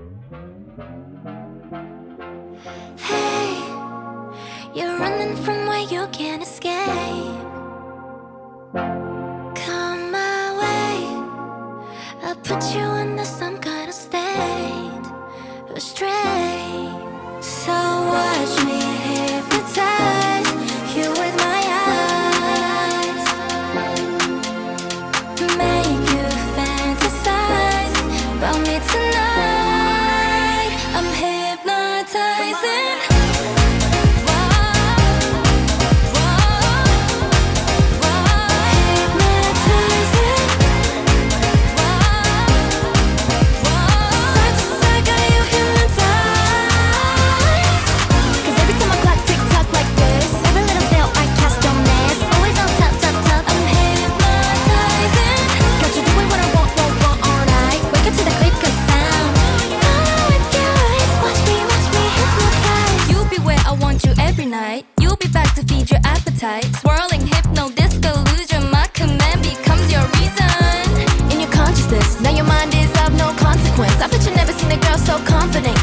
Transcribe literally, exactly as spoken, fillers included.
Hey, you're running from where you can't escape. Come my way, I'll put you under some kind of state, astray. So watch me hypnotize you with my eyes, make you fantasize about me tonight. I'm hypnotizing. You'll be back to feed your appetite. Swirling hypno disco illusion, my command becomes your reason. In your consciousness, now your mind is of no consequence. I bet you never seen a girl so confident.